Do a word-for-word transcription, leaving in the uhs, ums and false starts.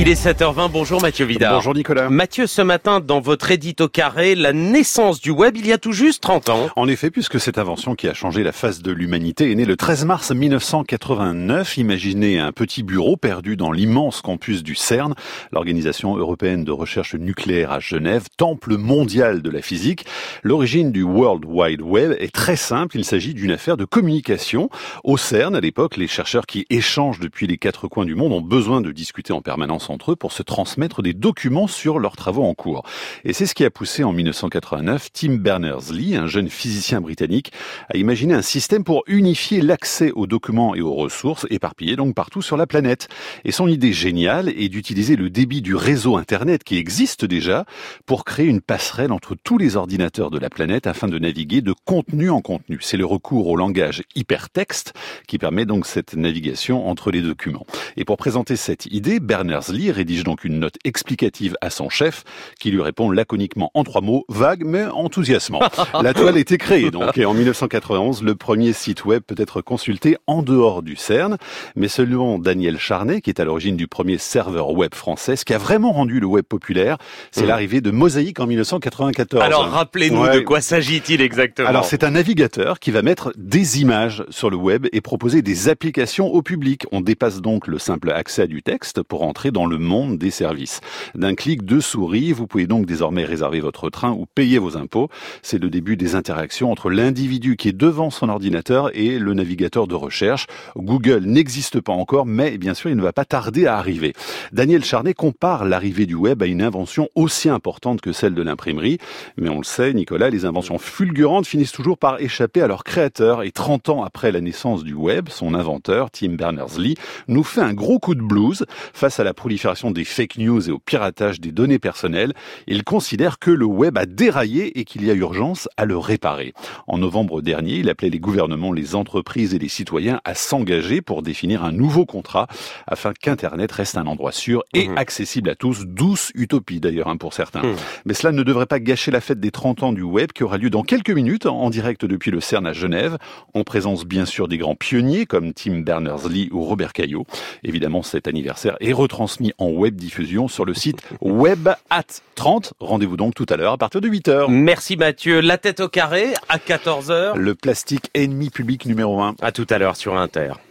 Il est sept heures vingt, bonjour Mathieu Vidard. Bonjour Nicolas. Mathieu, ce matin, dans votre édito carré, la naissance du web, il y a tout juste trente ans. En effet, puisque cette invention qui a changé la face de l'humanité est née le treize mars mille neuf cent quatre-vingt-neuf. Imaginez un petit bureau perdu dans l'immense campus du CERN, l'Organisation européenne de recherche nucléaire à Genève, temple mondial de la physique. L'origine du World Wide Web est très simple, il s'agit d'une affaire de communication. Au CERN, à l'époque, les chercheurs qui échangent depuis les quatre coins du monde ont besoin de discuter en permanence entre eux pour se transmettre des documents sur leurs travaux en cours. Et c'est ce qui a poussé en mille neuf cent quatre-vingt-neuf Tim Berners-Lee, un jeune physicien britannique, à imaginer un système pour unifier l'accès aux documents et aux ressources éparpillés donc partout sur la planète. Et son idée géniale est d'utiliser le débit du réseau Internet qui existe déjà pour créer une passerelle entre tous les ordinateurs de la planète afin de naviguer de contenu en contenu. C'est le recours au langage hypertexte qui permet donc cette navigation entre les documents. Et pour présenter cette idée, Berners-Lee rédige donc une note explicative à son chef qui lui répond laconiquement en trois mots, vague mais enthousiasmant. La toile était créée donc et en mille neuf cent quatre-vingt-onze, le premier site web peut être consulté en dehors du CERN. Mais selon Daniel Charnet, qui est à l'origine du premier serveur web français, ce qui a vraiment rendu le web populaire, c'est mmh. l'arrivée de Mosaic en mille neuf cent quatre-vingt-quatorze. Alors rappelez-nous ouais. de quoi s'agit-il exactement? Alors c'est un navigateur qui va mettre des images sur le web et proposer des applications au public. On dépasse donc le simple accès à du texte pour entrer dans le monde des services. D'un clic de souris, vous pouvez donc désormais réserver votre train ou payer vos impôts. C'est le début des interactions entre l'individu qui est devant son ordinateur et le navigateur de recherche. Google n'existe pas encore, mais bien sûr, il ne va pas tarder à arriver. Daniel Charnet compare l'arrivée du web à une invention aussi importante que celle de l'imprimerie. Mais on le sait, Nicolas, les inventions fulgurantes finissent toujours par échapper à leur créateur. Et trente ans après la naissance du web, son inventeur, Tim Berners-Lee, nous fait un gros coup de blues face à la prolifération des fake news et au piratage des données personnelles. Il considère que le web a déraillé et qu'il y a urgence à le réparer. En novembre dernier, il appelait les gouvernements, les entreprises et les citoyens à s'engager pour définir un nouveau contrat afin qu'Internet reste un endroit sûr et mmh. accessible à tous. Douce utopie d'ailleurs hein, pour certains. Mmh. Mais cela ne devrait pas gâcher la fête des trente ans du web qui aura lieu dans quelques minutes en direct depuis le CERN à Genève, en présence bien sûr des grands pionniers comme Tim Berners-Lee ou Robert Caillot. Évidemment, cet anniversaire est retransmis en web diffusion sur le site web at trente. Rendez-vous donc tout à l'heure à partir de huit heures. Merci Mathieu. La tête au carré à quatorze heures. Le plastique ennemi public numéro un. À tout à l'heure sur Inter.